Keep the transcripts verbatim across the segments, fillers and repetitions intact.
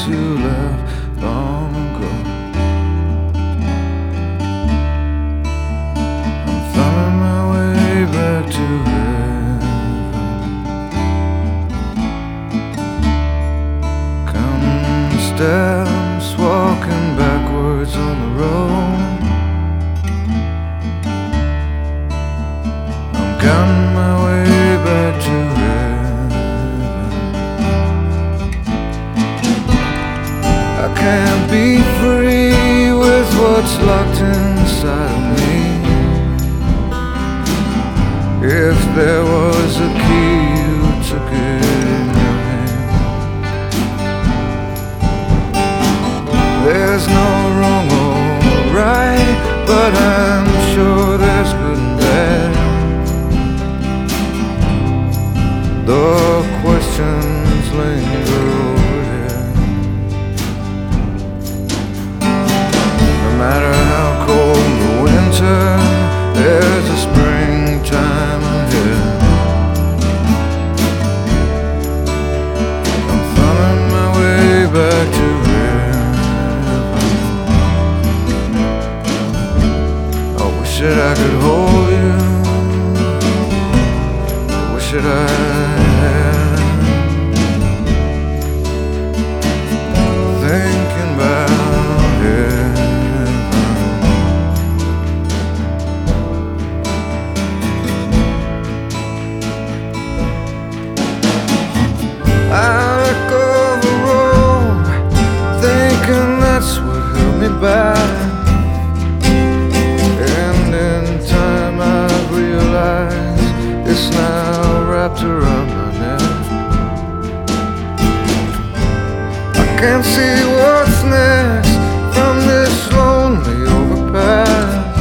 place you left long ago. I'm thumbing my way back to heaven, counting steps, walking backwards on the road. I'm counting my way back to heaven. I can't be free with what's locked inside of me. If there was a key, you took it in your hand. There's no wrong or right, but I'm sure there's good and bad. The questions linger over here. No matter how cold the winter, there's a springtime here. I'm thumbing my way back to heaven. I wish that I could hold you. I wish that I had. Thinking about heaven. I let go of the road, thinking that's what held me back. And in time I've realized it's now wrapped around my neck. I can't see what's next from this lonely overpass.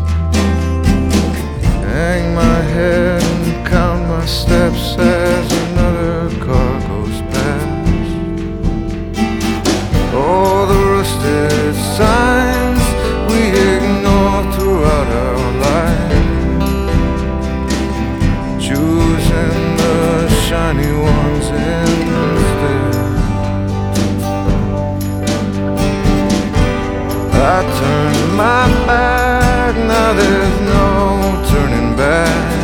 Hang my head and count my steps as another car goes past. All the rusted signs we ignore throughout our life, choosing the shiny ones instead. I turned my back, now there's no turning back.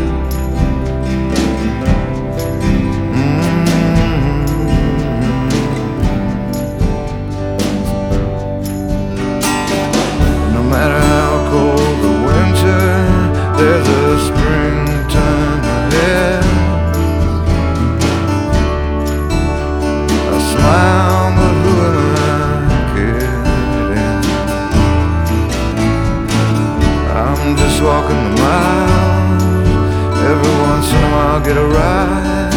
There's a springtime ahead. I smile, but who am I kidding? I'm just walking the mile. Every once in a while get a ride.